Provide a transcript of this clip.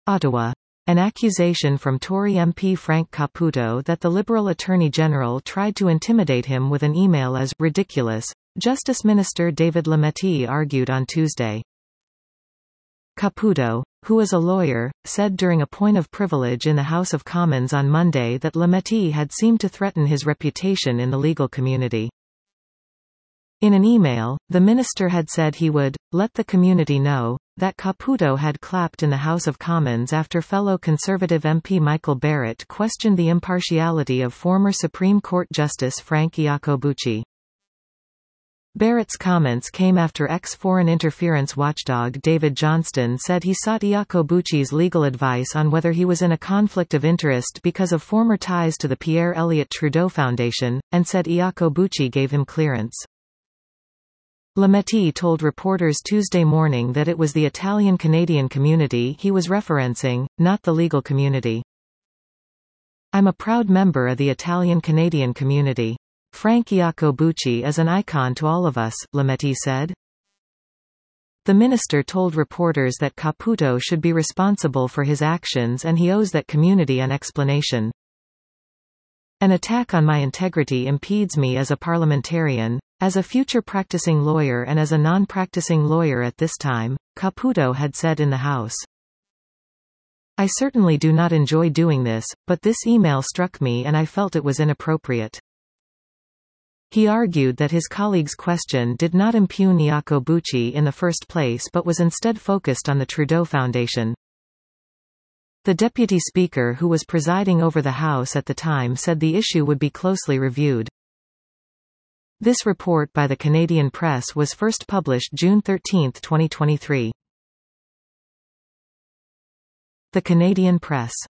Ottawa. An accusation from Tory MP Frank Caputo that the Liberal Attorney General tried to intimidate him with an email is ridiculous, Justice Minister David Lametti argued on Tuesday. Caputo, who is a lawyer, said during a point of privilege in the House of Commons on Monday that Lametti had seemed to threaten his reputation in the legal community. In an email, the minister had said he would let the community know that Caputo had clapped in the House of Commons after fellow Conservative MP Michael Barrett questioned the impartiality of former Supreme Court Justice Frank Iacobucci. Barrett's comments came after ex-foreign interference watchdog David Johnston said he sought Iacobucci's legal advice on whether he was in a conflict of interest because of former ties to the Pierre Elliott Trudeau Foundation, and said Iacobucci gave him clearance. Lametti told reporters Tuesday morning that it was the Italian-Canadian community he was referencing, not the legal community. "I'm a proud member of the Italian-Canadian community. Frank Iacobucci is an icon to all of us," Lametti said. The minister told reporters that Caputo should be responsible for his actions and he owes that community an explanation. "An attack on my integrity impedes me as a parliamentarian, as a future practicing lawyer and as a non-practicing lawyer at this time," Caputo had said in the House. "I certainly do not enjoy doing this, but this email struck me and I felt it was inappropriate." He argued that his colleague's question did not impugn Iacobucci in the first place but was instead focused on the Trudeau Foundation. The deputy speaker who was presiding over the House at the time said the issue would be closely reviewed. This report by the Canadian Press was first published June 13, 2023. The Canadian Press.